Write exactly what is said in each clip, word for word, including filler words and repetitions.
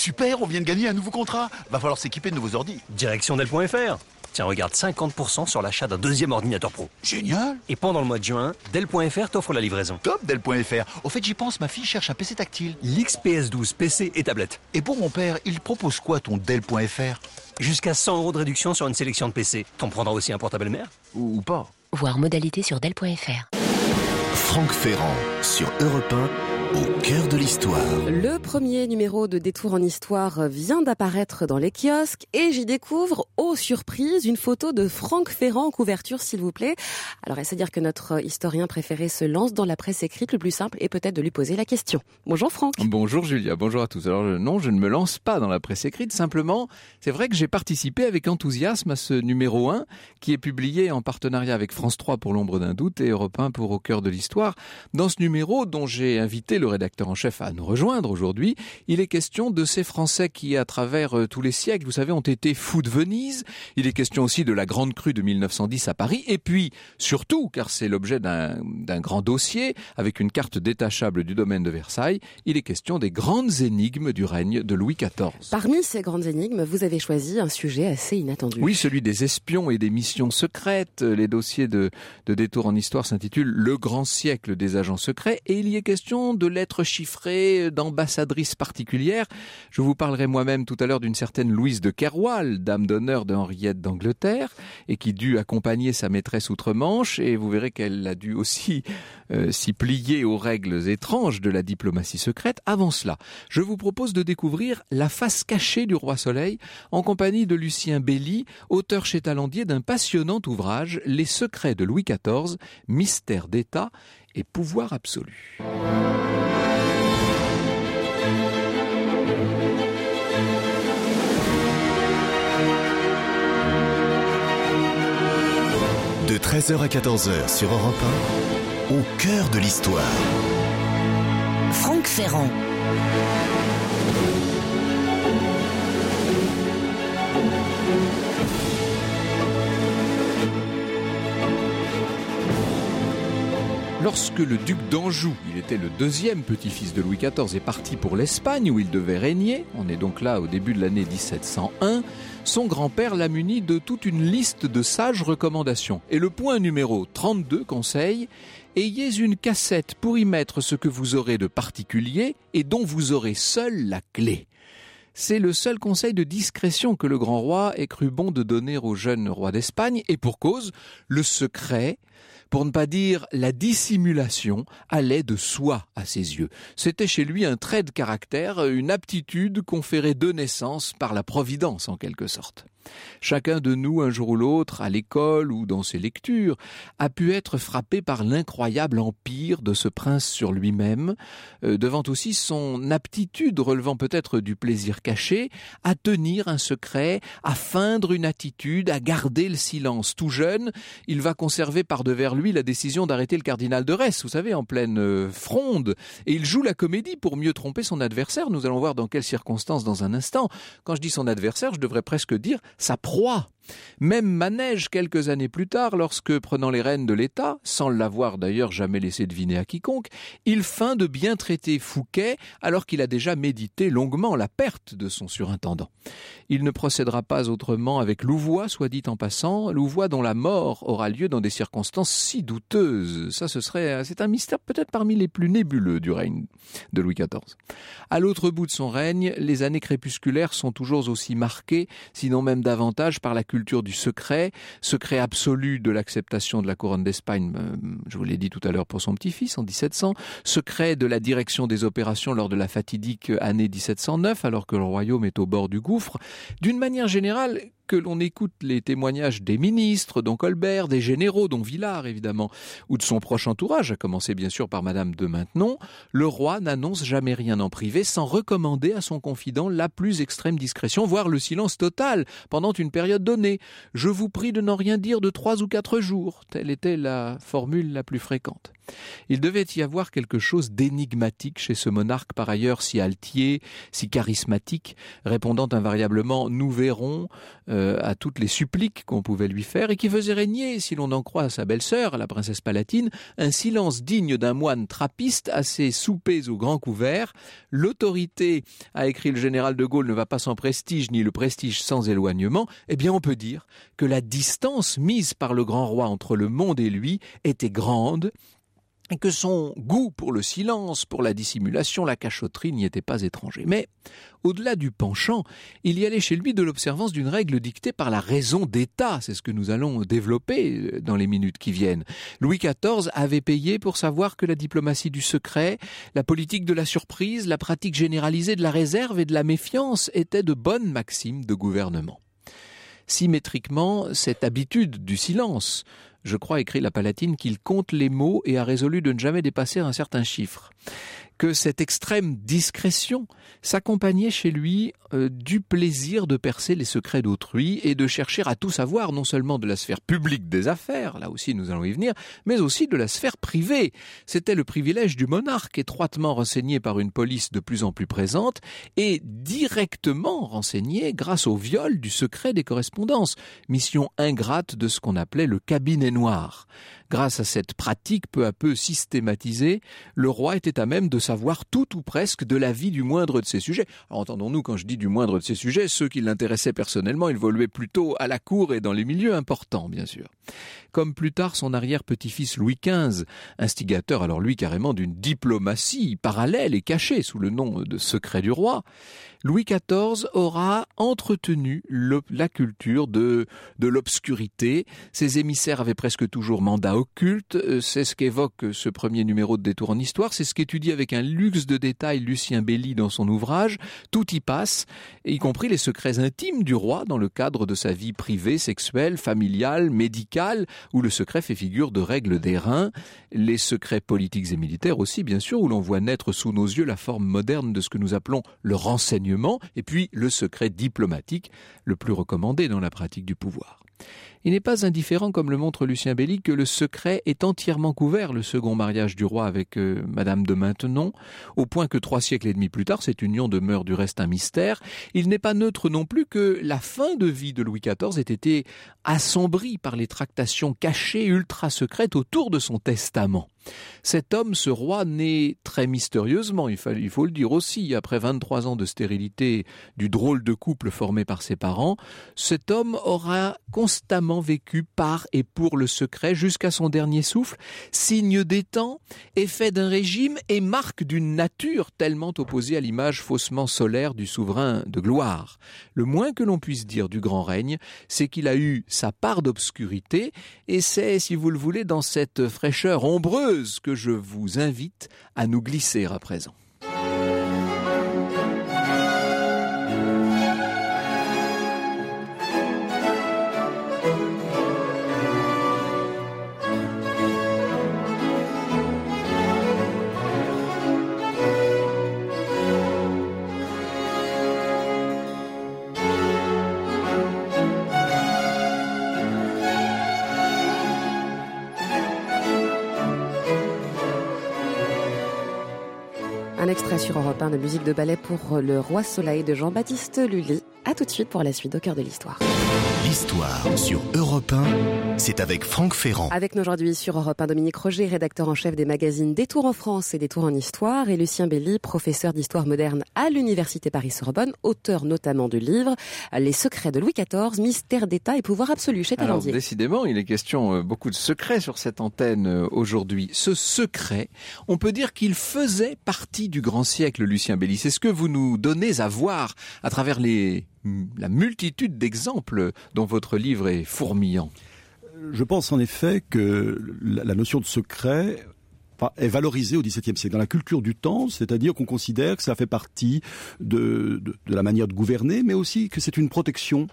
super, on vient de gagner un nouveau contrat. Va falloir s'équiper de nouveaux ordis. Direction Dell point F R. Tiens, regarde, cinquante pour cent sur l'achat d'un deuxième ordinateur pro. Génial. Et pendant le mois de juin, Dell point F R t'offre la livraison. Top, Dell point F R. Au fait, j'y pense, ma fille cherche un P C tactile. L'X P S douze, P C et tablette. Et pour mon père, il propose quoi ton Dell point F R? Jusqu'à cent euros de réduction sur une sélection de P C. T'en prendras aussi un portable mère? Ou, ou pas. Voir modalité sur Dell point F R. Franck Ferrand sur Europe un, au cœur de l'histoire. Le premier numéro de Détour en Histoire vient d'apparaître dans les kiosques et j'y découvre, aux surprises, une photo de Franck Ferrand en couverture, s'il vous plaît. Alors, est-ce à dire que notre historien préféré se lance dans la presse écrite? Le plus simple est peut-être de lui poser la question. Bonjour Franck. Bonjour Julia, bonjour à tous. Alors non, je ne me lance pas dans la presse écrite, simplement, c'est vrai que j'ai participé avec enthousiasme à ce numéro un qui est publié en partenariat avec France trois pour l'ombre d'un doute et Europe un pour Au cœur de l'histoire. Dans ce numéro, dont j'ai invité le rédacteur en chef à nous rejoindre aujourd'hui, il est question de ces Français qui, à travers euh, tous les siècles, vous savez, ont été fous de Venise. Il est question aussi de la Grande Crue de mille neuf cent dix à Paris. Et puis, surtout, car c'est l'objet d'un, d'un grand dossier, avec une carte détachable du domaine de Versailles, il est question des grandes énigmes du règne de Louis quatorze. Parmi ces grandes énigmes, vous avez choisi un sujet assez inattendu. Oui, celui des espions et des missions secrètes. Les dossiers de, de Détour en Histoire s'intitulent « Le grand siècle des agents secrets » et il y est question de lettres chiffrées, d'ambassadrices particulières. Je vous parlerai moi-même tout à l'heure d'une certaine Louise de Kerwal, dame d'honneur de Henriette d'Angleterre, et qui dut accompagner sa maîtresse outre-Manche, et vous verrez qu'elle a dû aussi euh, s'y plier aux règles étranges de la diplomatie secrète. Avant cela, je vous propose de découvrir la face cachée du roi Soleil, en compagnie de Lucien Belli, auteur chez Talandier d'un passionnant ouvrage, Les secrets de Louis quatorze, mystère d'État et pouvoir absolu. De treize heures à quatorze heures sur Europe un, au cœur de l'histoire. Franck Ferrand. Lorsque le duc d'Anjou, il était le deuxième petit-fils de Louis quatorze, est parti pour l'Espagne où il devait régner, on est donc là au début de l'année dix-sept cent un, son grand-père l'a muni de toute une liste de sages recommandations. Et le point numéro trente-deux conseille « Ayez une cassette pour y mettre ce que vous aurez de particulier et dont vous aurez seul la clé ». C'est le seul conseil de discrétion que le grand roi ait cru bon de donner au jeune roi d'Espagne, et pour cause, le secret, pour ne pas dire la dissimulation, allait de soi à ses yeux. C'était chez lui un trait de caractère, une aptitude conférée de naissance par la providence en quelque sorte. Chacun de nous, un jour ou l'autre, à l'école ou dans ses lectures, a pu être frappé par l'incroyable empire de ce prince sur lui-même, euh, devant aussi son aptitude, relevant peut-être du plaisir caché, à tenir un secret, à feindre une attitude, à garder le silence. Tout jeune, il va conserver par devers lui la décision d'arrêter le cardinal de Retz, vous savez, en pleine euh, fronde, et il joue la comédie pour mieux tromper son adversaire. Nous allons voir dans quelles circonstances dans un instant. Quand je dis son adversaire, je devrais presque dire sa proie. Même manège quelques années plus tard, lorsque, prenant les rênes de l'État, sans l'avoir d'ailleurs jamais laissé deviner à quiconque, il feint de bien traiter Fouquet alors qu'il a déjà médité longuement la perte de son surintendant. Il ne procédera pas autrement avec Louvois, soit dit en passant, Louvois dont la mort aura lieu dans des circonstances si douteuses. Ça, ce serait, c'est un mystère peut-être parmi les plus nébuleux du règne de Louis quatorze. À l'autre bout de son règne, les années crépusculaires sont toujours aussi marquées, sinon même davantage, par la culture du secret, secret absolu de l'acceptation de la couronne d'Espagne, euh, je vous l'ai dit tout à l'heure pour son petit-fils en dix-sept cents, secret de la direction des opérations lors de la fatidique année dix-sept cent neuf, alors que le royaume est au bord du gouffre. D'une manière générale, que l'on écoute les témoignages des ministres, dont Colbert, des généraux, dont Villars évidemment, ou de son proche entourage, à commencer bien sûr par Madame de Maintenon, le roi n'annonce jamais rien en privé sans recommander à son confident la plus extrême discrétion, voire le silence total pendant une période donnée. Je vous prie de n'en rien dire de trois ou quatre jours, telle était la formule la plus fréquente. Il devait y avoir quelque chose d'énigmatique chez ce monarque par ailleurs si altier, si charismatique, répondant invariablement « nous verrons euh, » à toutes les suppliques qu'on pouvait lui faire et qui faisait régner, si l'on en croit sa belle-sœur, la princesse palatine, un silence digne d'un moine trappiste à ses soupers au grand couvert. L'autorité, a écrit le général de Gaulle, ne va pas sans prestige, ni le prestige sans éloignement. Eh bien, on peut dire que la distance mise par le grand roi entre le monde et lui était grande, et que son goût pour le silence, pour la dissimulation, la cachotterie n'y était pas étranger. Mais, au-delà du penchant, il y allait chez lui de l'observance d'une règle dictée par la raison d'État. C'est ce que nous allons développer dans les minutes qui viennent. Louis quatorze avait payé pour savoir que la diplomatie du secret, la politique de la surprise, la pratique généralisée de la réserve et de la méfiance étaient de bonnes maximes de gouvernement. Symétriquement, cette habitude du silence, je crois, écrit la Palatine, qu'il compte les mots et a résolu de ne jamais dépasser un certain chiffre. Que cette extrême discrétion s'accompagnait chez lui euh, du plaisir de percer les secrets d'autrui et de chercher à tout savoir, non seulement de la sphère publique des affaires, là aussi nous allons y venir, mais aussi de la sphère privée. C'était le privilège du monarque, étroitement renseigné par une police de plus en plus présente et directement renseigné grâce au viol du secret des correspondances, mission ingrate de ce qu'on appelait le cabinet noir. Grâce à cette pratique peu à peu systématisée, le roi était à même de savoir tout ou presque de la vie du moindre de ses sujets. Alors entendons-nous, quand je dis du moindre de ses sujets, ceux qui l'intéressaient personnellement, ils évoluaient plutôt à la cour et dans les milieux importants, bien sûr. Comme plus tard son arrière-petit-fils Louis quinze, instigateur alors lui carrément d'une diplomatie parallèle et cachée sous le nom de secret du roi, Louis quatorze aura entretenu le, la culture de, de l'obscurité. Ses émissaires avaient presque toujours mandat occulte. C'est ce qu'évoque ce premier numéro de Détour en Histoire. C'est ce qu'étudie avec un luxe de détails Lucien Belli dans son ouvrage. Tout y passe, y compris les secrets intimes du roi dans le cadre de sa vie privée, sexuelle, familiale, médicale, où le secret fait figure de règle d'airain. Les secrets politiques et militaires aussi, bien sûr, où l'on voit naître sous nos yeux la forme moderne de ce que nous appelons le renseignement, et puis le secret diplomatique, le plus recommandé dans la pratique du pouvoir. Il n'est pas indifférent, comme le montre Lucien Belli, que le secret est entièrement couvert, le second mariage du roi avec euh, Madame de Maintenon, au point que trois siècles et demi plus tard, cette union demeure du reste un mystère. Il n'est pas neutre non plus que la fin de vie de Louis quatorze ait été assombrie par les tractations cachées ultra-secrètes autour de son testament. Cet homme, ce roi, né très mystérieusement, il faut, il faut le dire aussi, après vingt-trois ans de stérilité du drôle de couple formé par ses parents, cet homme aura constamment vécu par et pour le secret jusqu'à son dernier souffle, signe des temps, effet d'un régime et marque d'une nature tellement opposée à l'image faussement solaire du souverain de gloire. Le moins que l'on puisse dire du grand règne, c'est qu'il a eu sa part d'obscurité et c'est, si vous le voulez, dans cette fraîcheur ombreuse que je vous invite à nous glisser à présent. Un extrait sur Europe un de musique de ballet pour Le Roi Soleil de Jean-Baptiste Lully. A tout de suite pour la suite au cœur de l'histoire. L'histoire sur Europe un, c'est avec Franck Ferrand. Avec nous aujourd'hui sur Europe un, Dominique Roger, rédacteur en chef des magazines Détour en France et Détour en Histoire, et Lucien Belli, professeur d'histoire moderne à l'Université Paris-Sorbonne, auteur notamment du livre Les secrets de Louis quatorze, mystère d'État et pouvoir absolu chez Talendier. Alors décidément, il est question beaucoup de secrets sur cette antenne aujourd'hui. Ce secret, on peut dire qu'il faisait partie du grand siècle, Lucien Belli. C'est ce que vous nous donnez à voir à travers les la multitude d'exemples dont votre livre est fourmillant. Je pense en effet que la notion de secret est valorisée au dix-septième siècle dans la culture du temps, c'est-à-dire qu'on considère que ça fait partie de, de, de la manière de gouverner, mais aussi que c'est une protection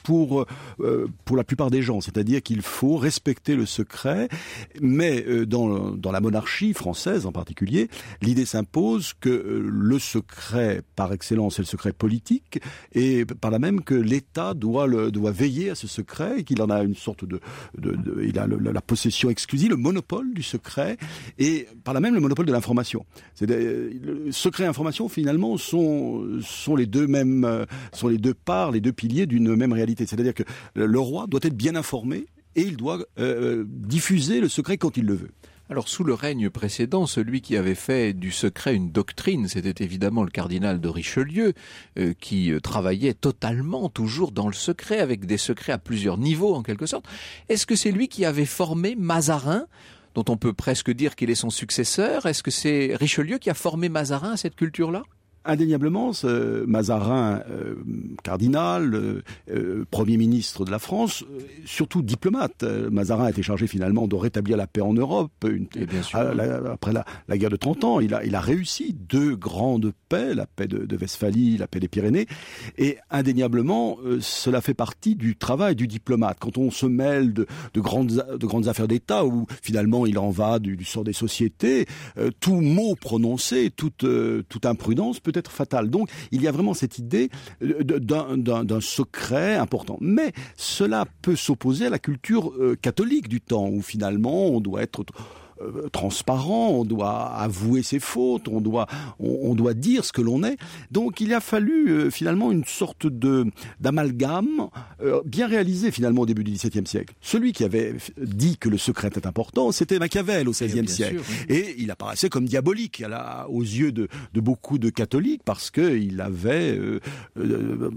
pour euh, pour la plupart des gens, c'est-à-dire qu'il faut respecter le secret, mais euh, dans dans la monarchie française en particulier, l'idée s'impose que euh, le secret par excellence est le secret politique, et par là même que l'État doit le doit veiller à ce secret, et qu'il en a une sorte de, de, de il a le, la possession exclusive, le monopole du secret, et par là même le monopole de l'information. C'est le secret et information finalement sont sont les deux mêmes sont les deux parts, les deux piliers d'une même réalité. C'est-à-dire que le roi doit être bien informé et il doit euh, diffuser le secret quand il le veut. Alors, sous le règne précédent, celui qui avait fait du secret une doctrine, c'était évidemment le cardinal de Richelieu, euh, qui euh, travaillait totalement toujours dans le secret, avec des secrets à plusieurs niveaux en quelque sorte. Est-ce que c'est lui qui avait formé Mazarin, dont on peut presque dire qu'il est son successeur? Est-ce que c'est Richelieu qui a formé Mazarin à cette culture-là? Indéniablement, ce Mazarin, euh, cardinal, euh, euh, Premier ministre de la France, euh, surtout diplomate. Euh, Mazarin a été chargé finalement de rétablir la paix en Europe. Une, Et bien sûr, à, la, après la, la guerre de trente ans, il a, il a réussi deux grandes paix, la paix de, de Westphalie, la paix des Pyrénées. Et indéniablement, euh, cela fait partie du travail du diplomate. Quand on se mêle de, de, grandes, de grandes affaires d'État, où finalement il en va du, du sort des sociétés, euh, tout mot prononcé, toute, euh, toute imprudence peut être fatal. Donc, il y a vraiment cette idée d'un, d'un, d'un secret important. Mais cela peut s'opposer à la culture euh, catholique du temps, où finalement on doit être Euh, transparent, on doit avouer ses fautes, on doit, on, on doit dire ce que l'on est. Donc il a fallu euh, finalement une sorte de d'amalgame euh, bien réalisé finalement au début du XVIIe siècle. Celui qui avait dit que le secret était important, c'était Machiavel au seizième siècle. Sûr, oui. Et il apparaissait comme diabolique à la, aux yeux de, de beaucoup de catholiques, parce qu'il avait euh, euh,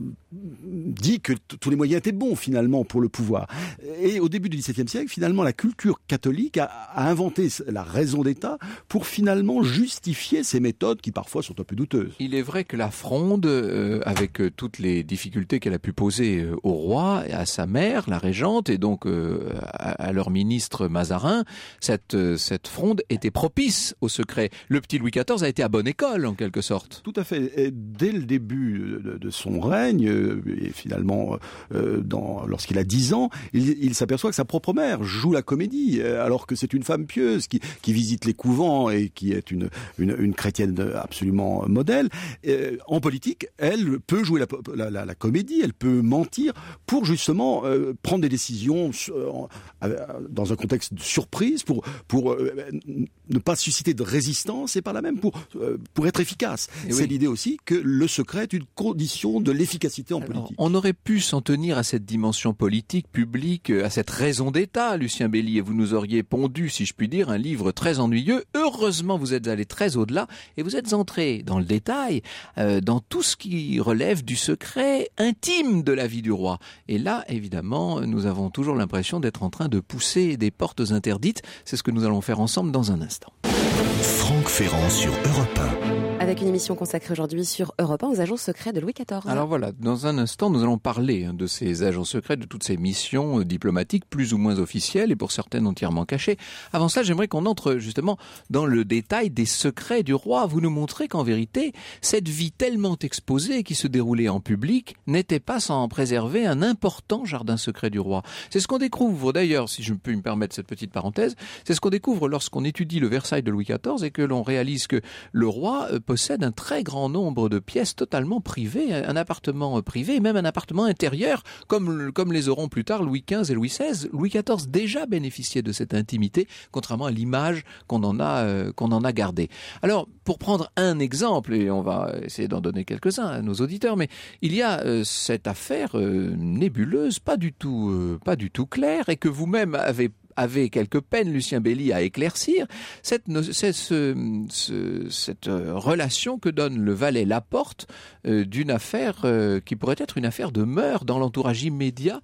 dit que t- tous les moyens étaient bons finalement pour le pouvoir. Et au début du XVIIe siècle, finalement, la culture catholique a, a inventé la raison d'État pour finalement justifier ces méthodes qui parfois sont un peu douteuses. Il est vrai que la Fronde, euh, avec euh, toutes les difficultés qu'elle a pu poser euh, au roi, à sa mère, la régente, et donc euh, à, à leur ministre Mazarin, cette, euh, cette Fronde était propice au secret. Le petit Louis quatorze a été à bonne école, en quelque sorte. Tout à fait. Et dès le début de, de son règne, euh, et finalement, euh, dans, lorsqu'il a dix ans, il, il s'aperçoit que sa propre mère joue la comédie, alors que c'est une femme pieuse, Qui, qui visite les couvents et qui est une, une, une chrétienne absolument modèle. Euh, en politique, elle peut jouer la, la, la, la comédie, elle peut mentir pour justement euh, prendre des décisions euh, dans un contexte de surprise, pour, pour euh, ne pas susciter de résistance et par là même pour, euh, pour être efficace. Et c'est oui. l'idée aussi que le secret est une condition de l'efficacité en Alors, politique. On aurait pu s'en tenir à cette dimension politique, publique, à cette raison d'État, Lucien Belli, et vous nous auriez pondu, si je puis dire, un livre très ennuyeux. Heureusement, vous êtes allé très au-delà et vous êtes entré dans le détail, euh, dans tout ce qui relève du secret intime de la vie du roi. Et là, évidemment, nous avons toujours l'impression d'être en train de pousser des portes interdites. C'est ce que nous allons faire ensemble dans un instant. Franck Ferrand sur Europe un. Avec une émission consacrée aujourd'hui sur Europe un aux agents secrets de Louis quatorze. Alors voilà, dans un instant, nous allons parler hein, de ces agents secrets, de toutes ces missions euh, diplomatiques plus ou moins officielles et pour certaines entièrement cachées. Avant ça, j'aimerais qu'on entre justement dans le détail des secrets du roi. Vous nous montrez qu'en vérité, cette vie tellement exposée qui se déroulait en public n'était pas sans préserver un important jardin secret du roi. C'est ce qu'on découvre d'ailleurs, si je peux me permettre cette petite parenthèse, c'est ce qu'on découvre lorsqu'on étudie le Versailles de Louis quatorze et que l'on réalise que le roi euh, possède un très grand nombre de pièces totalement privées, un appartement privé et même un appartement intérieur, comme, comme les auront plus tard Louis quinze et Louis seize. Louis quatorze déjà bénéficiait de cette intimité, contrairement à l'image qu'on en a, euh, qu'on en a gardée. Alors, pour prendre un exemple, et on va essayer d'en donner quelques-uns à nos auditeurs, mais il y a euh, cette affaire euh, nébuleuse, pas du tout, euh, pas du tout claire, et que vous-même avez avait quelques peines, Lucien Belli, à éclaircir, cette, cette, ce, ce, cette relation que donne le valet Laporte euh, d'une affaire euh, qui pourrait être une affaire de meurtre dans l'entourage immédiat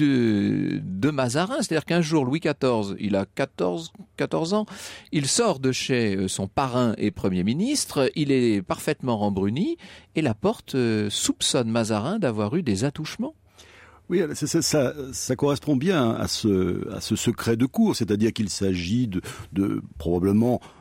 de, de Mazarin. C'est-à-dire qu'un jour, Louis quatorze, il a quatorze, quatorze ans, il sort de chez son parrain et Premier ministre, il est parfaitement rembruni, et Laporte euh, soupçonne Mazarin d'avoir eu des attouchements. Oui, ça, ça, ça, ça correspond bien à ce, à ce secret de cour, c'est-à-dire qu'il s'agit de, de probablement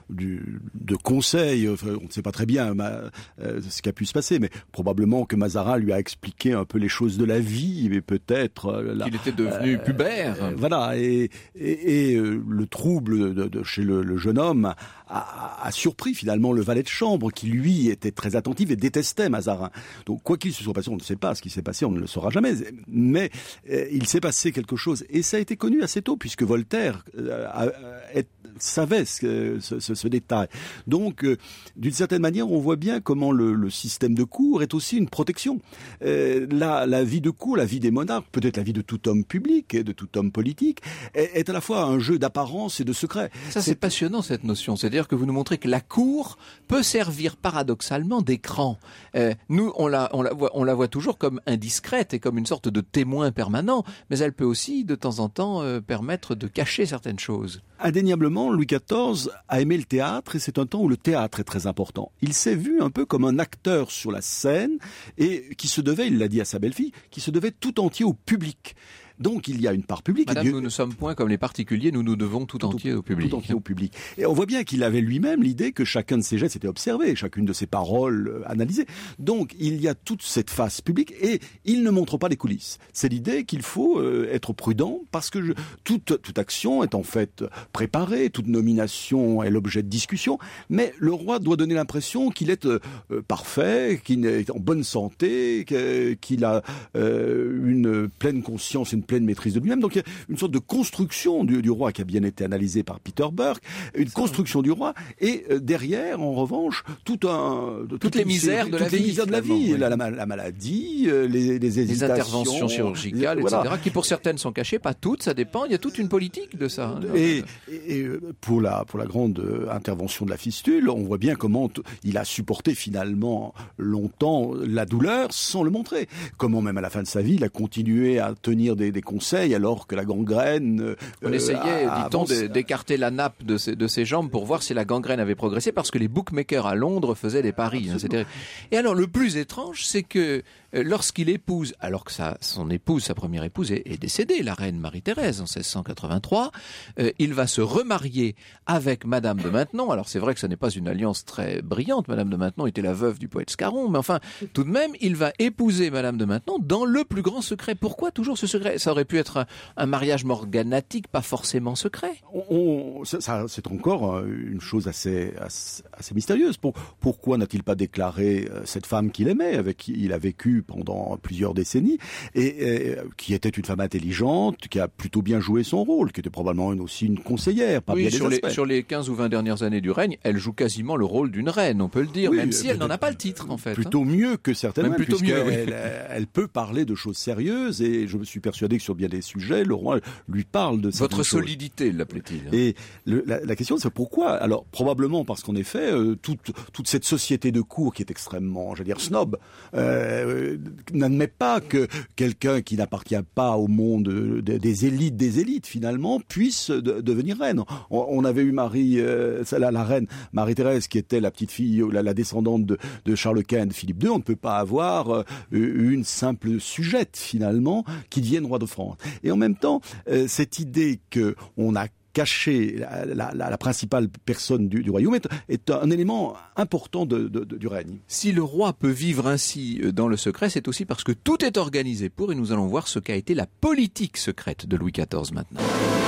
du, de conseils. Enfin, on ne sait pas très bien ma, euh, ce qui a pu se passer, mais probablement que Mazarin lui a expliqué un peu les choses de la vie, mais peut-être euh, qu'il était devenu euh, pubère. Euh, voilà, et, et, et euh, le trouble de, de chez le, le jeune homme a, a surpris finalement le valet de chambre, qui lui était très attentif et détestait Mazarin. Donc quoi qu'il se soit passé, on ne sait pas ce qui s'est passé, on ne le saura jamais. Mais euh, il s'est passé quelque chose, et ça a été connu assez tôt, puisque Voltaire euh, a, a, savait ce, ce, ce, ce détail. Donc, euh, d'une certaine manière, on voit bien comment le, le système de cour est aussi une protection. Euh, la, la vie de cour, la vie des monarques, peut-être la vie de tout homme public et de tout homme politique, est, est à la fois un jeu d'apparence et de secret. Ça, c'est, c'est passionnant, cette notion. C'est-à-dire que vous nous montrez que la cour peut servir paradoxalement d'écran. Euh, nous, on la, on, la voit, on la voit toujours comme indiscrète et comme une sorte de témoin permanent, mais elle peut aussi, de temps en temps, euh, permettre de cacher certaines choses. Indéniablement, Louis quatorze a aimé le théâtre, et c'est un temps où le théâtre est très important. Il s'est vu un peu comme un acteur sur la scène, et qui se devait, il l'a dit à sa belle-fille, qui se devait tout entier au public. Donc il y a une part publique. Madame, Dieu... nous ne sommes point comme les particuliers, nous nous devons tout, tout entier au public. Tout entier au public. Et on voit bien qu'il avait lui-même l'idée que chacun de ses gestes était observé, chacune de ses paroles euh, analysée. Donc il y a toute cette face publique, et il ne montre pas les coulisses. C'est l'idée qu'il faut euh, être prudent, parce que je... toute, toute action est en fait préparée, toute nomination est l'objet de discussion, mais le roi doit donner l'impression qu'il est euh, parfait, qu'il est en bonne santé, qu'il a euh, une pleine conscience, une pleine maîtrise de lui-même. Donc il y a une sorte de construction du, du roi qui a bien été analysée par Peter Burke, une construction du roi, et euh, derrière, en revanche, tout un, toutes, toutes les misères de toutes la les vie, misères de la vie, oui. la, la, la maladie, euh, les, les hésitations, les interventions chirurgicales, voilà. et cetera, qui pour certaines sont cachées, pas toutes, ça dépend. Il y a toute une politique de ça. Et, et, et pour la pour la grande intervention de la fistule, on voit bien comment t- il a supporté finalement longtemps la douleur sans le montrer. Comment même à la fin de sa vie, il a continué à tenir des, des conseils alors que la gangrène... Euh, On essayait, a, dit-on, avance... d'écarter la nappe de ses, de ses jambes pour voir si la gangrène avait progressé, parce que les bookmakers à Londres faisaient des paris. Hein, c'était... Et alors, le plus étrange, c'est que euh, lorsqu'il épouse, alors que sa, son épouse, sa première épouse, est, est décédée, la reine Marie-Thérèse, en seize cent quatre-vingt-trois, euh, il va se remarier avec Madame de Maintenon. Alors, c'est vrai que ce n'est pas une alliance très brillante. Madame de Maintenon était la veuve du poète Scarron, mais enfin, tout de même, il va épouser Madame de Maintenon dans le plus grand secret. Pourquoi toujours ce secret ? Ça aurait pu être un, un mariage morganatique, pas forcément secret. On, on, ça, ça, c'est encore une chose assez, assez, assez mystérieuse. Pour, pourquoi n'a-t-il pas déclaré cette femme qu'il aimait, avec qui il a vécu pendant plusieurs décennies, et, et qui était une femme intelligente, qui a plutôt bien joué son rôle, qui était probablement une, aussi une conseillère, par oui, bien sur des les, aspects. sur les quinze ou vingt dernières années du règne, elle joue quasiment le rôle d'une reine, on peut le dire, oui, même si elle n'en a pas le titre, en fait. Plutôt hein. mieux que certaines même reines, plutôt mieux, oui. elle, elle peut parler de choses sérieuses, et je me suis persuadé que sur bien des sujets, le roi lui parle de Votre choses. solidité, l'appelait-il. Et le, la, la question, c'est pourquoi ? Alors, probablement parce qu'en effet, euh, toute, toute cette société de cour qui est extrêmement, je veux dire, snob, euh, n'admet pas que quelqu'un qui n'appartient pas au monde de, de, des élites des élites, finalement, puisse de, devenir reine. On, on avait eu Marie, euh, la, la reine Marie-Thérèse, qui était la petite fille, la, la descendante de, de Charles Quint et de Philippe deux. On ne peut pas avoir euh, une simple sujette, finalement, qui devienne roi de France. Et en même temps, euh, cette idée qu'on a caché la, la, la, la principale personne du, du royaume est, est un élément important de, de, de, du règne. Si le roi peut vivre ainsi dans le secret, c'est aussi parce que tout est organisé pour, et nous allons voir ce qu'a été la politique secrète de Louis quatorze maintenant.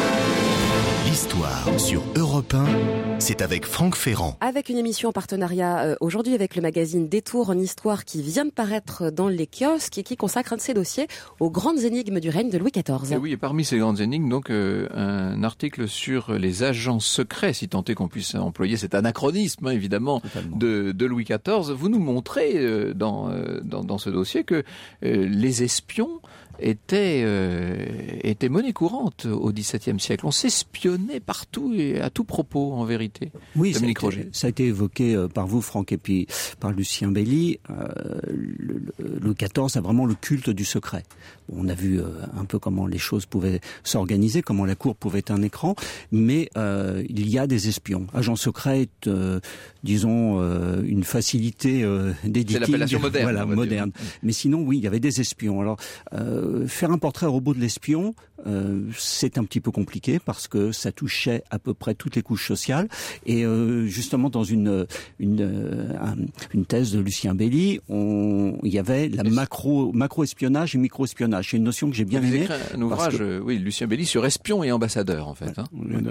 L'histoire sur Europe un, c'est avec Franck Ferrand. Avec une émission en partenariat euh, aujourd'hui avec le magazine Détour en Histoire qui vient de paraître dans les kiosques et qui consacre un de ses dossiers aux grandes énigmes du règne de Louis quatorze. Et oui, et parmi ces grandes énigmes, donc euh, un article sur les agents secrets, si tant est qu'on puisse employer cet anachronisme, hein, évidemment, de, de Louis quatorze. Vous nous montrez euh, dans, euh, dans, dans ce dossier que euh, les espions était, euh, était monnaie courante au XVIIe siècle. On s'espionnait partout et à tout propos, en vérité. Oui, Dominique ça a, été, ça a été évoqué euh, par vous, Franck, et puis par Lucien Belli. Euh, le, le, Louis quatorze a vraiment le culte du secret. On a vu euh, un peu comment les choses pouvaient s'organiser, comment la cour pouvait être un écran, mais euh, il y a des espions. Agents secrets, euh, disons, euh, une facilité euh, d'éditing. C'est l'appellation moderne. Voilà, moderne. Mais sinon, oui, il y avait des espions. Alors, euh, faire un portrait robot de l'espion, euh, c'est un petit peu compliqué parce que ça touchait à peu près toutes les couches sociales. Et euh, justement, dans une une, un, une thèse de Lucien Belli, on, il y avait la macro macro-espionnage et micro-espionnage. C'est une notion que j'ai bien aimée. Un ouvrage, que... oui, Lucien Belli sur espion et ambassadeur, en fait. Hein.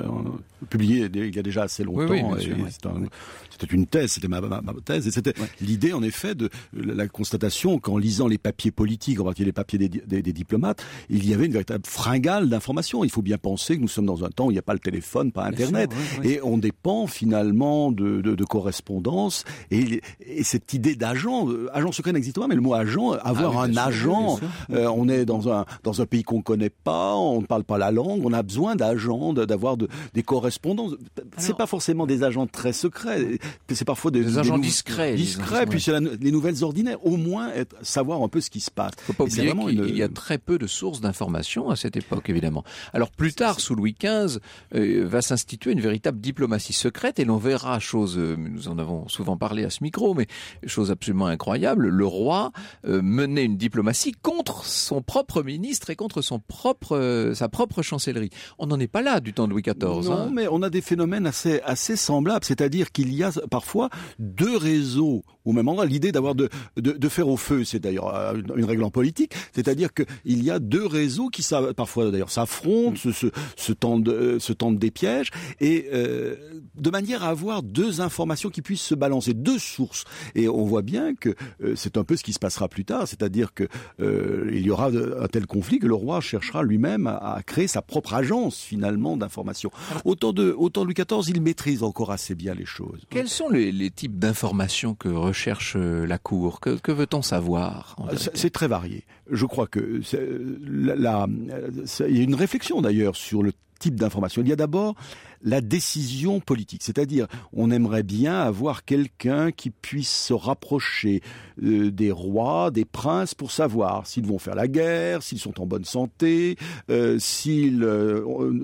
Publié il y a déjà assez longtemps. Oui, oui, sûr, et oui. c'est un, c'était une thèse, c'était ma, ma, ma thèse, et c'était ouais. l'idée, en effet, de la constatation qu'en lisant les papiers politiques, en particulier les papiers des, des, des diplomates, il y avait une véritable fringale d'informations. Il faut bien penser que nous sommes dans un temps où il n'y a pas le téléphone, pas Internet, sûr, oui, oui. et on dépend finalement de, de, de correspondance. Et, et cette idée d'agent, agent secret n'existe pas, mais le mot agent, avoir ah, oui, un agent, sûr, euh, on est dans un dans un pays qu'on connaît pas, on ne parle pas la langue, on a besoin d'agents, d'avoir de, des correspondances. C'est Alors, pas forcément des agents très secrets, c'est parfois des, des, des agents des discrets, discrets, puis c'est la, les nouvelles ordinaires. Au moins être, savoir un peu ce qui se passe. Faut pas oublier qu'il une... y a très peu de sources d'informations à cette époque, évidemment. Alors plus tard, sous Louis quinze, euh, va s'instituer une véritable diplomatie secrète, et l'on verra, chose, euh, nous en avons souvent parlé à ce micro, mais chose absolument incroyable, le roi euh, menait une diplomatie contre son propre ministre et contre son propre, euh, sa propre chancellerie. On n'en est pas là du temps de Louis quatorze. Non, hein. mais on a des phénomènes assez assez semblables, c'est-à-dire qu'il y a parfois deux réseaux au même endroit. L'idée d'avoir de, de de faire au feu, c'est d'ailleurs une, une règle en politique, c'est-à-dire que il y a deux réseaux qui ça, parfois d'ailleurs s'affrontent, se, se, se tendent se tendent des pièges, et euh, de manière à avoir deux informations qui puissent se balancer, deux sources. Et on voit bien que euh, c'est un peu ce qui se passera plus tard, c'est-à-dire que euh, il y aura un tel conflit que le roi cherchera lui-même à, à créer sa propre agence finalement d'information. Autant de autant de Louis quatorze, il maîtrise encore assez bien les choses. Quels sont les, les types d'informations que recherche la cour? Que, que veut-on savoir? C'est, c'est très varié. Je crois que c'est, la, la, c'est, il y a une réflexion d'ailleurs sur le type d'information. Il y a d'abord la décision politique, c'est-à-dire on aimerait bien avoir quelqu'un qui puisse se rapprocher euh, des rois, des princes, pour savoir s'ils vont faire la guerre, s'ils sont en bonne santé, euh, s'ils euh,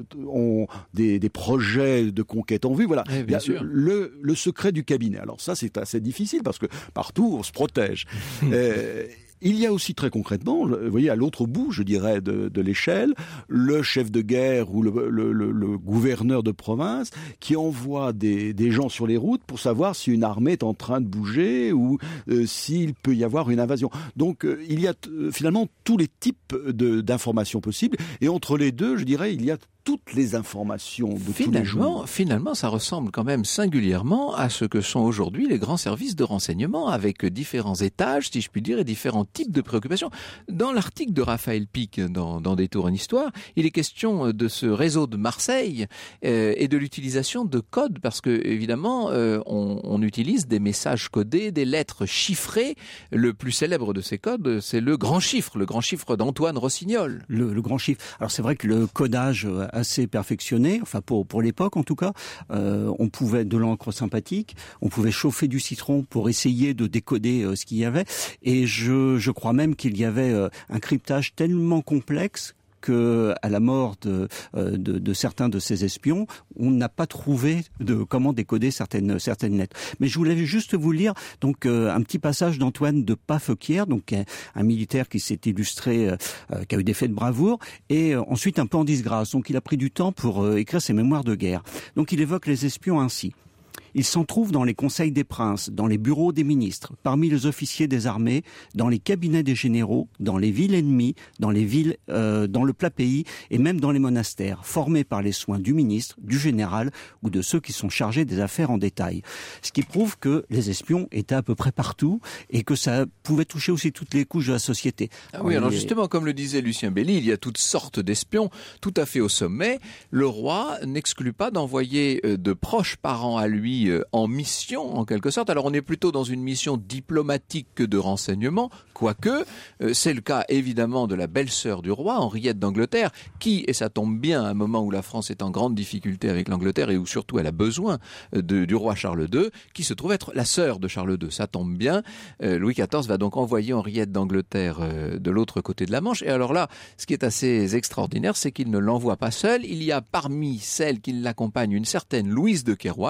ont des, des projets de conquête en vue. Voilà, oui, bien sûr. Le, le secret du cabinet. Alors ça, c'est assez difficile parce que partout on se protège. euh, Il y a aussi très concrètement, vous voyez, à l'autre bout, je dirais, de, de l'échelle, le chef de guerre ou le, le, le, le gouverneur de province qui envoie des, des gens sur les routes pour savoir si une armée est en train de bouger ou euh, s'il peut y avoir une invasion. Donc euh, il y a euh, finalement tous les types de, d'informations possibles, et entre les deux, je dirais, il y a toutes les informations de finalement, tous les jours. Finalement, ça ressemble quand même singulièrement à ce que sont aujourd'hui les grands services de renseignement, avec différents étages, si je puis dire, et différents types de préoccupations. Dans l'article de Raphaël Pic, dans, dans Détour en Histoire, il est question de ce réseau de Marseille euh, et de l'utilisation de codes, parce que évidemment, euh, on, on utilise des messages codés, des lettres chiffrées. Le plus célèbre de ces codes, c'est le grand chiffre, le grand chiffre d'Antoine Rossignol. Le, le grand chiffre. Alors c'est vrai que le codage assez perfectionné, enfin pour pour l'époque en tout cas, euh, on pouvait de l'encre sympathique, on pouvait chauffer du citron pour essayer de décoder euh, ce qu'il y avait, et je je crois même qu'il y avait euh, un cryptage tellement complexe que, à la mort de, de, de certains de ces espions, on n'a pas trouvé de comment décoder certaines certaines lettres. Mais je voulais juste vous lire donc euh, un petit passage d'Antoine de Paffequière, donc un, un militaire qui s'est illustré, euh, qui a eu des faits de bravoure, et euh, ensuite un peu en disgrâce. Donc il a pris du temps pour euh, écrire ses mémoires de guerre. Donc il évoque les espions ainsi. Ils s'en trouvent dans les conseils des princes, dans les bureaux des ministres, parmi les officiers des armées, dans les cabinets des généraux, dans les villes ennemies, dans les villes, euh, dans le plat pays et même dans les monastères, formés par les soins du ministre, du général ou de ceux qui sont chargés des affaires en détail. Ce qui prouve que les espions étaient à peu près partout et que ça pouvait toucher aussi toutes les couches de la société. Ah oui, alors justement, comme le disait Lucien Belli, il y a toutes sortes d'espions tout à fait au sommet. Le roi n'exclut pas d'envoyer de proches parents à lui en mission, en quelque sorte. Alors on est plutôt dans une mission diplomatique que de renseignement, quoique euh, c'est le cas évidemment de la belle-sœur du roi, Henriette d'Angleterre, qui, et ça tombe bien à un moment où la France est en grande difficulté avec l'Angleterre et où surtout elle a besoin de, du roi Charles deux, qui se trouve être la sœur de Charles deux. Ça tombe bien. Euh, Louis quatorze va donc envoyer Henriette d'Angleterre euh, de l'autre côté de la Manche. Et alors là, ce qui est assez extraordinaire, c'est qu'il ne l'envoie pas seule. Il y a parmi celles qui l'accompagnent une certaine Louise de Kéroil.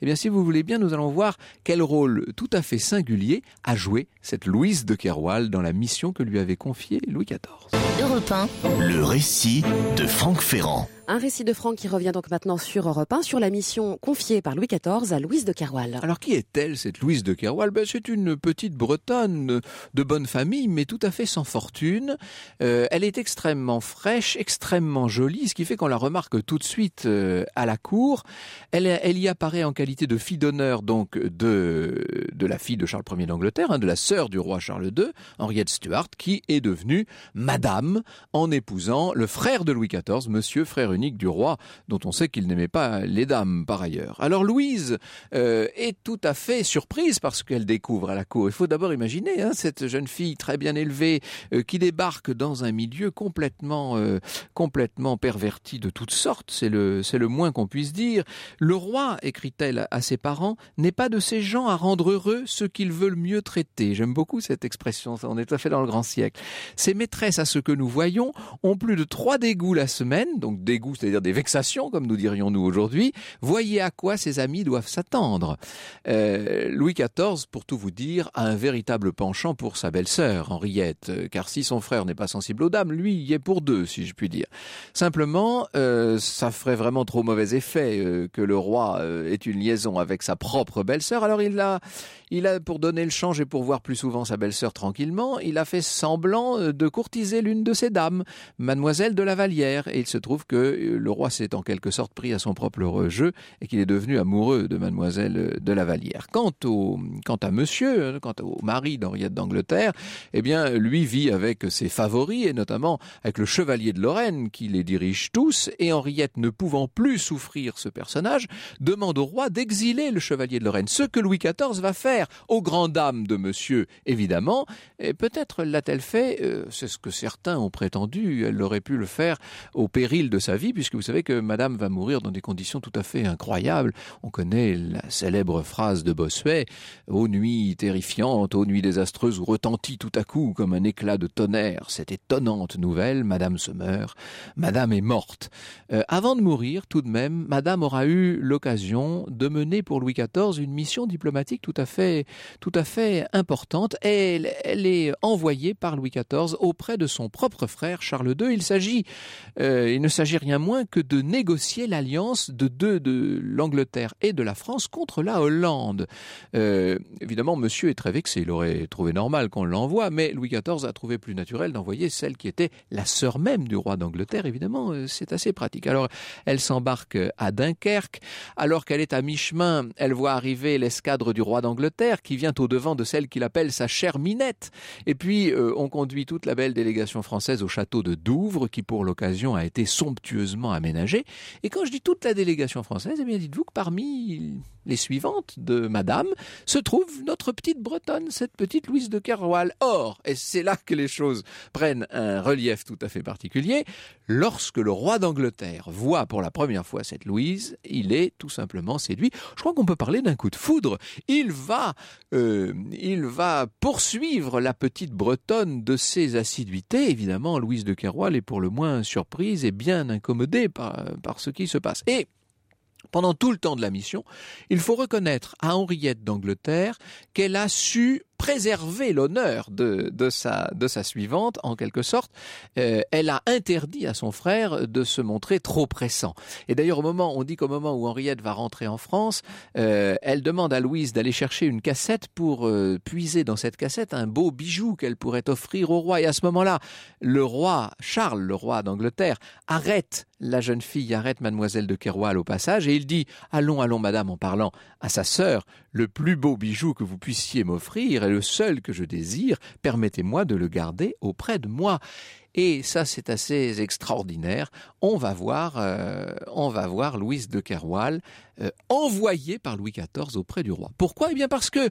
Eh bien, si vous voulez bien, nous allons voir quel rôle tout à fait singulier a joué cette Louise de Keroual dans la mission que lui avait confiée Louis quatorze. Europe un. Le récit de Franck Ferrand. Un récit de Franck qui revient donc maintenant sur Europe un, sur la mission confiée par Louis quatorze à Louise de Keroual. Alors qui est-elle, cette Louise de Keroual? Ben, c'est une petite Bretonne de bonne famille, mais tout à fait sans fortune. Euh, elle est extrêmement fraîche, extrêmement jolie, ce qui fait qu'on la remarque tout de suite euh, à la cour. Elle, elle y apparaît en qualité de fille d'honneur donc de, de la fille de Charles Ier d'Angleterre, hein, de la sœur du roi Charles deux, Henriette Stuart, qui est devenue madame en épousant le frère de Louis quatorze, monsieur frère unique du roi, dont on sait qu'il n'aimait pas les dames par ailleurs. Alors Louise euh, est tout à fait surprise par ce qu'elle découvre à la cour. Il faut d'abord imaginer hein, cette jeune fille très bien élevée euh, qui débarque dans un milieu complètement, euh, complètement perverti de toutes sortes. C'est le, c'est le moins qu'on puisse dire. Le roi, écrit-elle à ses parents, n'est pas de ces gens à rendre heureux ceux qu'ils veulent mieux traiter. J'aime beaucoup cette expression, on est tout à fait dans le grand siècle. Ces maîtresses, à ce que nous voyons, ont plus de trois dégouts la semaine, donc dégouts, c'est-à-dire des vexations, comme nous dirions nous aujourd'hui. Voyez à quoi ses amis doivent s'attendre. Euh, Louis quatorze, pour tout vous dire, a un véritable penchant pour sa belle-sœur, Henriette, car si son frère n'est pas sensible aux dames, lui y est pour deux, si je puis dire. Simplement, euh, ça ferait vraiment trop mauvais effet euh, que le roi euh, ait une liaison avec sa propre belle-sœur. Alors il a, il a, pour donner le change et pour voir plus souvent sa belle-sœur tranquillement, il a fait semblant de courtiser l'une de ses dames, Mademoiselle de la Vallière, et il se trouve que le roi s'est en quelque sorte pris à son propre jeu et qu'il est devenu amoureux de Mademoiselle de la Vallière. Quant au, quant à monsieur, quant au mari d'Henriette d'Angleterre, eh bien, lui vit avec ses favoris et notamment avec le chevalier de Lorraine qui les dirige tous, et Henriette, ne pouvant plus souffrir ce personnage, demande au roi d'exiler le chevalier de Lorraine. Ce que Louis quatorze va faire aux grandes dames de monsieur, évidemment, et peut-être l'a-t-elle fait, euh, c'est ce que certains ont prétendu, elle aurait pu le faire au péril de sa vie, puisque vous savez que madame va mourir dans des conditions tout à fait incroyables. On connaît la célèbre phrase de Bossuet, « Ô nuit terrifiante, ô nuit désastreuse, où retentit tout à coup comme un éclat de tonnerre cette étonnante nouvelle, madame se meurt, madame est morte. Euh, » Avant de mourir, tout de même, madame aura eu l'occasion de mener pour Louis quatorze une mission diplomatique tout à fait, tout à fait importante. Elle, elle est envoyée par Louis quatorze auprès de son propre frère Charles deux. Il s'agit, euh, il ne s'agit rien moins que de négocier l'alliance de deux, de l'Angleterre et de la France contre la Hollande. Euh, évidemment, monsieur est très vexé, il aurait trouvé normal qu'on l'envoie, mais Louis quatorze a trouvé plus naturel d'envoyer celle qui était la sœur même du roi d'Angleterre. Évidemment, c'est assez pratique. Alors, elle s'embarque à Dunkerque. Alors qu'elle est à mi-chemin, elle voit arriver l'escadre du roi d'Angleterre qui vient au-devant de celle qu'il appelle sa chère Minette. Et puis, euh, on conduit toute la belle délégation française au château de Douvres, qui pour l'occasion a été somptueusement aménagé. Et quand je dis toute la délégation française, eh bien dites-vous que parmi les suivantes de madame se trouve notre petite Bretonne, cette petite Louise de Keroual. Or, et c'est là que les choses prennent un relief tout à fait particulier, lorsque le roi d'Angleterre voit pour la première fois cette Louise, il est tout simplement séduit. Je crois qu'on peut parler d'un coup de foudre. Il va, euh, il va poursuivre la petite Bretonne de ses assiduités. Évidemment, Louise de Keroual est pour le moins surprise et bien incommodée par, par ce qui se passe. Et pendant tout le temps de la mission, il faut reconnaître à Henriette d'Angleterre qu'elle a su préserver l'honneur de, de, sa, de sa suivante, en quelque sorte. Euh, elle a interdit à son frère de se montrer trop pressant. Et d'ailleurs, au moment, on dit qu'au moment où Henriette va rentrer en France, euh, elle demande à Louise d'aller chercher une cassette pour euh, puiser dans cette cassette un beau bijou qu'elle pourrait offrir au roi. Et à ce moment-là, le roi Charles, le roi d'Angleterre, arrête la jeune fille, arrête mademoiselle de Keroual au passage, et il dit « Allons, allons, madame », en parlant à sa sœur, « Le plus beau bijou que vous puissiez m'offrir est le seul que je désire, permettez-moi de le garder auprès de moi. » Et ça, c'est assez extraordinaire. On va voir, euh, on va voir Louise de Keroual euh, envoyée par Louis quatorze auprès du roi. Pourquoi ? Eh bien parce que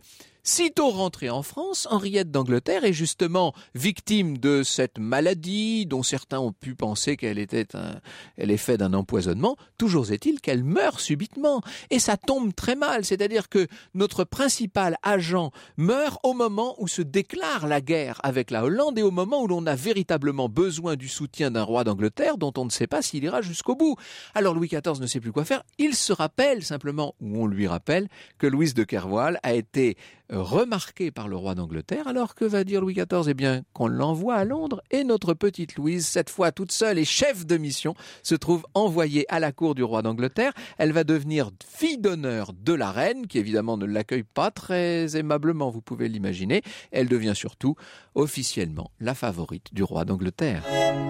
Sitôt rentrée en France, Henriette d'Angleterre est justement victime de cette maladie dont certains ont pu penser qu'elle était un, elle est faite d'un empoisonnement. Toujours est-il qu'elle meurt subitement. Et ça tombe très mal. C'est-à-dire que notre principal agent meurt au moment où se déclare la guerre avec la Hollande et au moment où l'on a véritablement besoin du soutien d'un roi d'Angleterre dont on ne sait pas s'il ira jusqu'au bout. Alors Louis quatorze ne sait plus quoi faire. Il se rappelle simplement, ou on lui rappelle, que Louise de Kervoal a été remarquée par le roi d'Angleterre. Alors que va dire Louis quatorze ? Eh bien, qu'on l'envoie à Londres et notre petite Louise, cette fois toute seule et chef de mission, se trouve envoyée à la cour du roi d'Angleterre. Elle va devenir fille d'honneur de la reine, qui évidemment ne l'accueille pas très aimablement, vous pouvez l'imaginer. Elle devient surtout officiellement la favorite du roi d'Angleterre.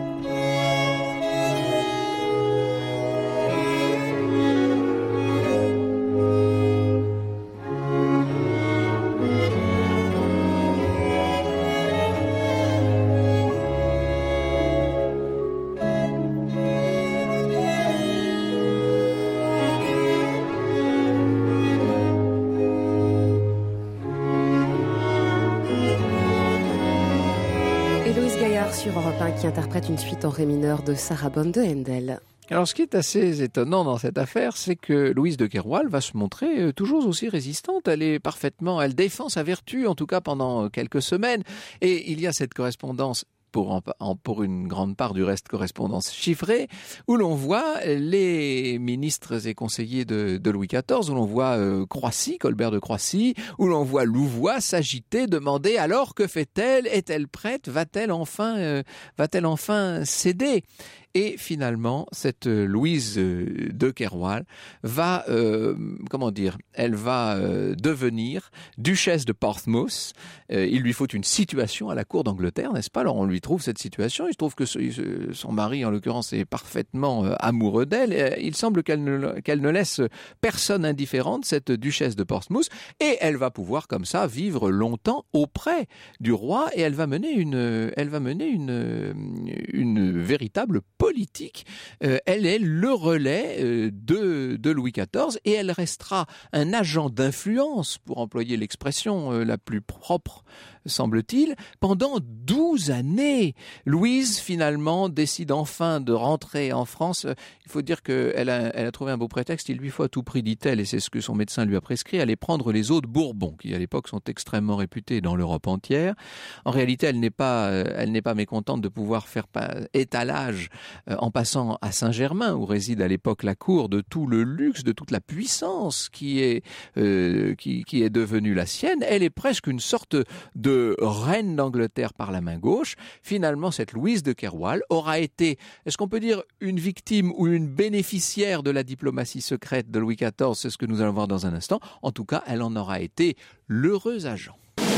Sur Europe un qui interprète une suite en ré mineur de Sarabande de Handel. Alors ce qui est assez étonnant dans cette affaire, c'est que Louise de Kervoal va se montrer toujours aussi résistante. Elle est parfaitement, elle défend sa vertu, en tout cas pendant quelques semaines. Et il y a cette correspondance, pour, en, en, pour une grande part du reste correspondance chiffrée, où l'on voit les ministres et conseillers de, de Louis quatorze, où l'on voit euh, Croissy, Colbert de Croissy, où l'on voit Louvois s'agiter, demander alors que fait-elle, est-elle prête, va-t-elle enfin, euh, va-t-elle enfin céder ? Et finalement, cette Louise de Kervoal va, euh, comment dire, elle va euh, devenir duchesse de Portsmouth. Euh, il lui faut une situation à la cour d'Angleterre, n'est-ce pas ? Alors on lui trouve cette situation. Il se trouve que ce, son mari, en l'occurrence, est parfaitement euh, amoureux d'elle. Il semble qu'elle ne, qu'elle ne laisse personne indifférente, cette duchesse de Portsmouth. Et elle va pouvoir, comme ça, vivre longtemps auprès du roi. Et elle va mener une, elle va mener une, une véritable politique. Euh, elle est le relais euh, de, de Louis quatorze et elle restera un agent d'influence, pour employer l'expression euh, la plus propre, semble-t-il, pendant douze années. Louise, finalement, décide enfin de rentrer en France. Il faut dire qu'elle a, elle a trouvé un beau prétexte. Il lui faut à tout prix, dit-elle, et c'est ce que son médecin lui a prescrit, aller prendre les eaux de Bourbon, qui à l'époque sont extrêmement réputées dans l'Europe entière. En réalité, elle n'est pas, elle n'est pas mécontente de pouvoir faire étalage euh, en passant à Saint-Germain, où réside à l'époque la cour, de tout le luxe, de toute la puissance qui est, euh, qui, qui est devenue la sienne. Elle est presque une sorte de de reine d'Angleterre par la main gauche. Finalement, cette Louise de Kervoal aura été, est-ce qu'on peut dire, une victime ou une bénéficiaire de la diplomatie secrète de Louis quatorze ? C'est ce que nous allons voir dans un instant. En tout cas, elle en aura été l'heureux agent.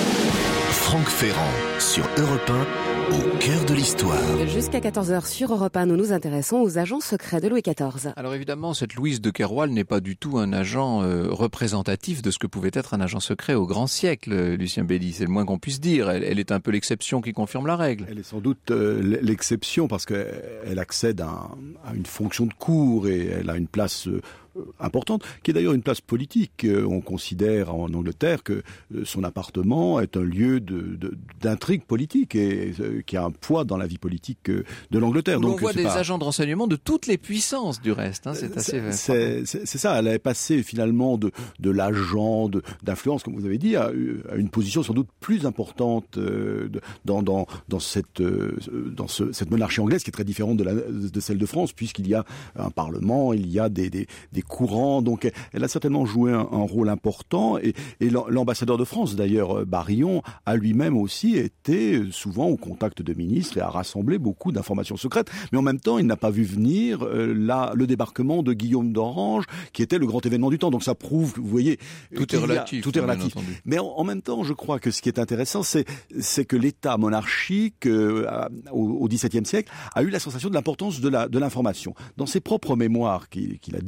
Franck Ferrand sur Europe un, au cœur de l'histoire. Jusqu'à quatorze heures sur Europe un, nous nous intéressons aux agents secrets de Louis quatorze. Alors évidemment, cette Louise de Kervoal n'est pas du tout un agent euh, représentatif de ce que pouvait être un agent secret au grand siècle, Lucien Belli. C'est le moins qu'on puisse dire. Elle, elle est un peu l'exception qui confirme la règle. Elle est sans doute euh, l'exception parce qu'elle accède à, un, à une fonction de cour et elle a une place euh, importante, qui est d'ailleurs une place politique. On considère en Angleterre que son appartement est un lieu de, de, d'intrigue politique et qui a un poids dans la vie politique de l'Angleterre. Donc, Donc on voit des pas... agents de renseignement de toutes les puissances du reste. Hein, c'est assez. C'est, c'est, c'est ça. Elle est passée finalement de, de l'agent de, d'influence, comme vous avez dit, à, à une position sans doute plus importante euh, dans, dans, dans cette, euh, dans ce, cette monarchie anglaise qui est très différente de, la, de celle de France, puisqu'il y a un parlement, il y a des, des, des courant, donc elle a certainement joué un, un rôle important et, et l'ambassadeur de France d'ailleurs, Barillon, a lui-même aussi été souvent au contact de ministres et a rassemblé beaucoup d'informations secrètes, mais en même temps il n'a pas vu venir euh, la, le débarquement de Guillaume d'Orange qui était le grand événement du temps, donc ça prouve, vous voyez, tout est relatif, a, tout est relatif. Mais en, en même temps je crois que ce qui est intéressant c'est, c'est que l'État monarchique euh, au, au XVIIe siècle a eu la sensation de l'importance de, la, de l'information. Dans ses propres mémoires qu'il, qu'il a dictées ou qu'il a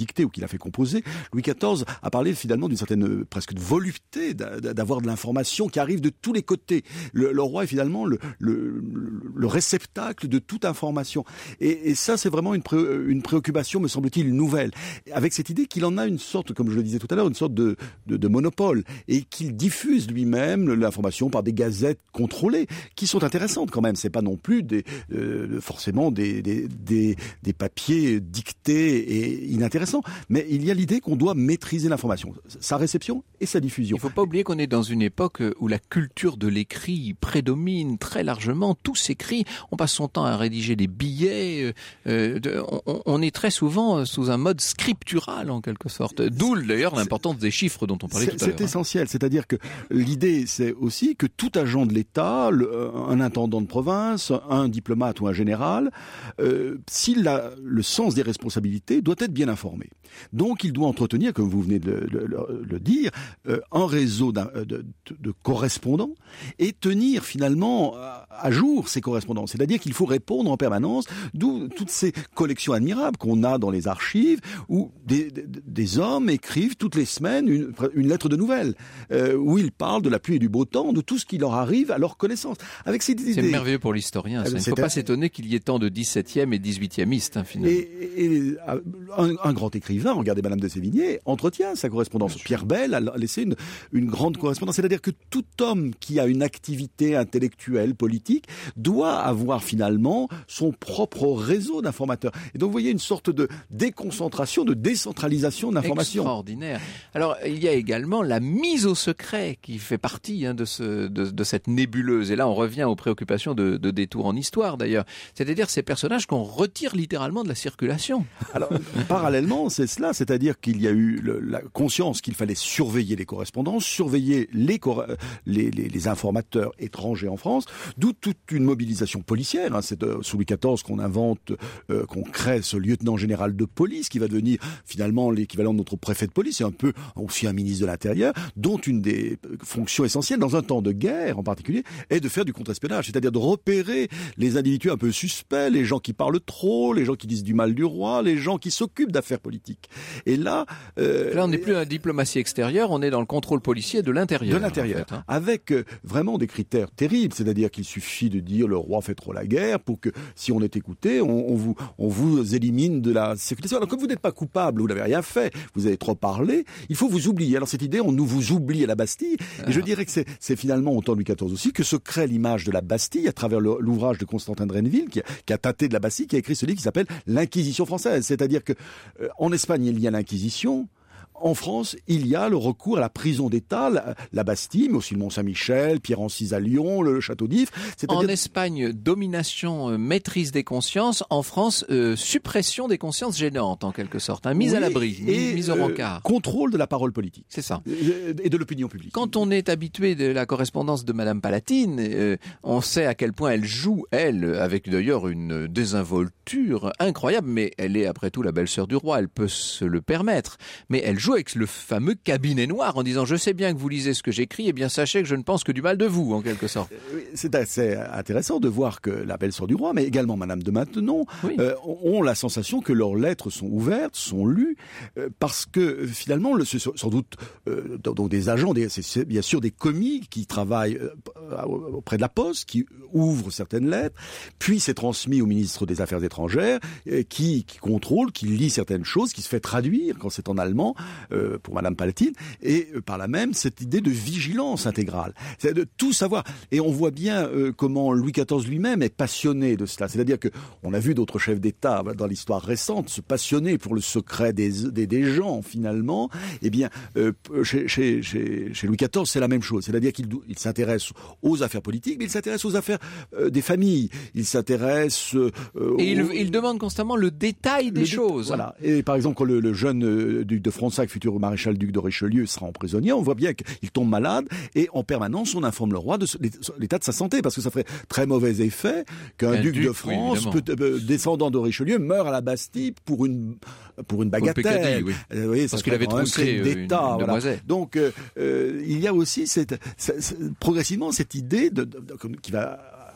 a fait composer. Louis quatorze a parlé finalement d'une certaine euh, presque de volupté d'avoir de l'information qui arrive de tous les côtés. Le, le roi est finalement le, le, le réceptacle de toute information. Et, et ça, c'est vraiment une, pré, une préoccupation, me semble-t-il, nouvelle. Avec cette idée qu'il en a une sorte, comme je le disais tout à l'heure, une sorte de, de, de monopole. Et qu'il diffuse lui-même l'information par des gazettes contrôlées, qui sont intéressantes quand même. C'est pas non plus des, euh, forcément des, des, des, des papiers dictés et inintéressants. Mais il y a l'idée qu'on doit maîtriser l'information. Sa réception et sa diffusion. Il ne faut pas oublier qu'on est dans une époque où la culture de l'écrit prédomine très largement. Tout s'écrit. On passe son temps à rédiger des billets. Euh, de, on, on est très souvent sous un mode scriptural en quelque sorte. D'où d'ailleurs l'importance des chiffres dont on parlait tout à l'heure. C'est essentiel. C'est-à-dire que l'idée, c'est aussi que tout agent de l'État, le, un intendant de province, un diplomate ou un général, euh, s'il a le sens des responsabilités, doit être bien informé. Donc, il doit entretenir, comme vous venez de le, le, le dire, euh, un réseau de, de, de correspondants et tenir finalement à jour ces correspondants. C'est-à-dire qu'il faut répondre en permanence, d'où toutes ces collections admirables qu'on a dans les archives, où des, des, des hommes écrivent toutes les semaines une, une lettre de nouvelles, euh, où ils parlent de la pluie et du beau temps, de tout ce qui leur arrive à leur connaissance. Avec ces idées... C'est merveilleux pour l'historien. Il ne faut pas s'étonner qu'il y ait tant de dix-septième et dix-huitiémistes, hein, finalement. Et, et un, un grand écrivain, regardez Madame de Sévigné, entretient sa correspondance. Pierre Bell a laissé une, une grande correspondance. C'est-à-dire que tout homme qui a une activité intellectuelle, politique, doit avoir finalement son propre réseau d'informateurs. Et donc vous voyez une sorte de déconcentration, de décentralisation d'informations. Extraordinaire. Alors il y a également la mise au secret qui fait partie hein, de, ce, de, de cette nébuleuse. Et là on revient aux préoccupations de, de Détour en histoire d'ailleurs. C'est-à-dire ces personnages qu'on retire littéralement de la circulation. Alors parallèlement c'est cela, c'est-à-dire qu'il y a eu le, la conscience qu'il fallait surveiller les correspondances, surveiller les, les, les, les informateurs étrangers en France, d'où toute une mobilisation policière. Hein. C'est euh, sous Louis quatorze qu'on invente, euh, qu'on crée ce lieutenant général de police qui va devenir finalement l'équivalent de notre préfet de police. C'est un peu aussi un ministre de l'Intérieur, dont une des fonctions essentielles dans un temps de guerre en particulier est de faire du contre-espionnage, c'est-à-dire de repérer les individus un peu suspects, les gens qui parlent trop, les gens qui disent du mal du roi, les gens qui s'occupent d'affaires politiques. Et là, euh, là on n'est plus dans la diplomatie extérieure, on est dans le contrôle policier de l'intérieur. De l'intérieur, en fait, hein. Avec euh, vraiment des critères terribles, c'est-à-dire qu'il suffit de dire le roi fait trop la guerre pour que si on est écouté, on, on vous on vous élimine de la circulation. Alors comme vous n'êtes pas coupable, vous n'avez rien fait, vous avez trop parlé, il faut vous oublier. Alors cette idée, on nous vous oublie à la Bastille. Ah. Et je dirais que c'est, c'est finalement au temps de Louis quatorze aussi que se crée l'image de la Bastille à travers le, l'ouvrage de Constantin de Renneville qui, qui a tâté de la Bastille, qui a écrit ce livre qui s'appelle l'Inquisition française. C'est-à-dire que euh, en Espagne il y a l'Inquisition. En France, il y a le recours à la prison d'État, la, la Bastille, mais aussi le Mont-Saint-Michel, Pierre-Encise à Lyon, le, le château d'If. En Espagne, domination, euh, maîtrise des consciences. En France, euh, suppression des consciences gênantes, en quelque sorte. Hein, mise oui, à l'abri, et, mise au euh, rencard. Contrôle de la parole politique. C'est ça. Et de l'opinion publique. Quand on est habitué de la correspondance de Madame Palatine, euh, on sait à quel point elle joue, elle, avec d'ailleurs une désinvolture incroyable, mais elle est après tout la belle-sœur du roi, elle peut se le permettre. Mais elle joue avec le fameux cabinet noir en disant je sais bien que vous lisez ce que j'écris, et bien sachez que je ne pense que du mal de vous en quelque sorte. C'est assez intéressant de voir que la belle-sœur du roi, mais également Madame de Maintenon, oui. euh, ont la sensation que leurs lettres sont ouvertes, sont lues, euh, parce que finalement, le, sans doute, euh, donc des agents, des, c'est bien sûr des commis qui travaillent euh, auprès de la Poste, qui ouvrent certaines lettres, puis c'est transmis au ministre des Affaires étrangères, euh, qui, qui contrôle, qui lit certaines choses, qui se fait traduire quand c'est en allemand. Euh, pour Madame Palatine, et euh, par là même cette idée de vigilance intégrale, c'est de tout savoir. Et on voit bien euh, comment Louis quatorze lui-même est passionné de cela. C'est-à-dire que on a vu d'autres chefs d'État dans l'histoire récente se passionner pour le secret des, des, des gens, finalement. Eh bien, euh, chez, chez, chez, chez Louis quatorze, c'est la même chose. C'est-à-dire qu'il il s'intéresse aux affaires politiques, mais il s'intéresse aux affaires euh, des familles. Il s'intéresse... Euh, et il, aux... il demande constamment le détail des le choses. Dé... Voilà. Et par exemple, quand le, le jeune euh, duc de Fronsac, futur maréchal-duc de Richelieu, sera emprisonné, on voit bien qu'il tombe malade et en permanence on informe le roi de l'état de sa santé, parce que ça ferait très mauvais effet qu'un duc, duc de France, oui, peut, euh, descendant de Richelieu, meure à la Bastille pour une pour une bagatelle. Oui. Euh, vous voyez, parce qu'il avait troussé d'État. Voilà. Donc euh, euh, il y a aussi cette, cette, cette, progressivement cette idée de, de, de, qui va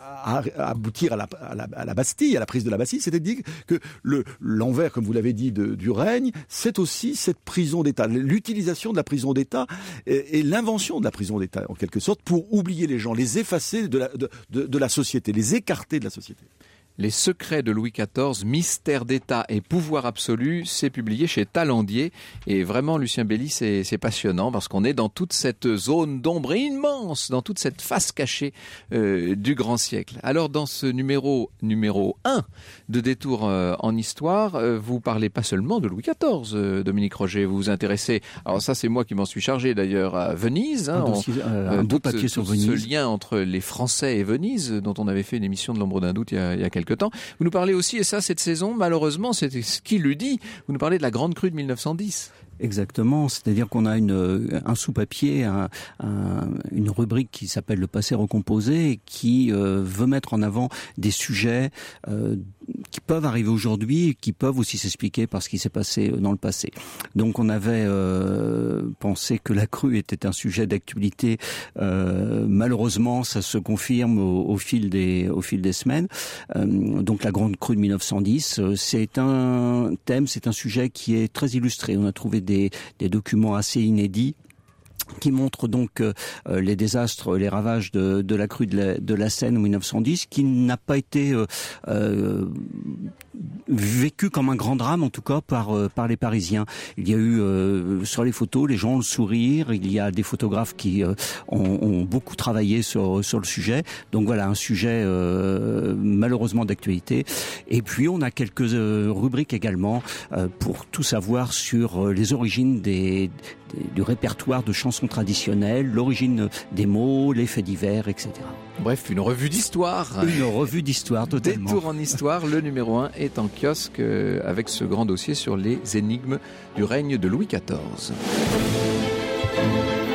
à, à aboutir à la, à, la, à la Bastille, à la prise de la Bastille, c'est-à-dire que le, l'envers, comme vous l'avez dit, de, du règne, c'est aussi cette prison d'État, l'utilisation de la prison d'État et, et l'invention de la prison d'État, en quelque sorte, pour oublier les gens, les effacer de la, de, de, de la société, les écarter de la société. Les secrets de Louis quatorze, mystère d'État et pouvoir absolu, c'est publié chez Talandier. Et vraiment, Lucien Belli, c'est, c'est passionnant parce qu'on est dans toute cette zone d'ombre immense, dans toute cette face cachée euh, du grand siècle. Alors, dans ce numéro numéro un de Détour euh, en Histoire, euh, vous parlez pas seulement de Louis quatorze, euh, Dominique Roger, vous vous intéressez, alors ça c'est moi qui m'en suis chargé d'ailleurs, à Venise. Hein, un, dossier, on, euh, un beau papier ce, sur Venise. Ce lien entre les Français et Venise, dont on avait fait une émission de l'ombre d'un doute il y a, il y a quelques temps. Vous nous parlez aussi, et ça cette saison, malheureusement, c'est ce qui le dit, vous nous parlez de la Grande Crue de mille neuf cent dix. Exactement, c'est-à-dire qu'on a une, un sous-papier, un, un, une rubrique qui s'appelle le passé recomposé et qui euh, veut mettre en avant des sujets euh, qui peuvent arriver aujourd'hui et qui peuvent aussi s'expliquer par ce qui s'est passé dans le passé. Donc on avait euh, pensé que la crue était un sujet d'actualité. Euh, malheureusement, ça se confirme au, au fil des au fil des semaines. Euh, donc la Grande Crue de mille neuf cent dix, c'est un thème, c'est un sujet qui est très illustré. On a trouvé des Des, des documents assez inédits qui montrent donc euh, les désastres, les ravages de, de la crue de la, de la Seine en mille neuf cent dix, qui n'a pas été euh, euh, vécu comme un grand drame, en tout cas par euh, par les Parisiens. Il y a eu euh, sur les photos, les gens ont le sourire. Il y a des photographes qui euh, ont, ont beaucoup travaillé sur sur le sujet. Donc voilà, un sujet euh, malheureusement d'actualité. Et puis on a quelques euh, rubriques également euh, pour tout savoir sur euh, les origines des, des du répertoire de chansons traditionnelles, l'origine des mots, les faits divers, et cetera. Bref, une revue d'histoire. Une revue d'histoire, totalement. Détour en histoire, le numéro un est en kiosque avec ce grand dossier sur les énigmes du règne de Louis quatorze.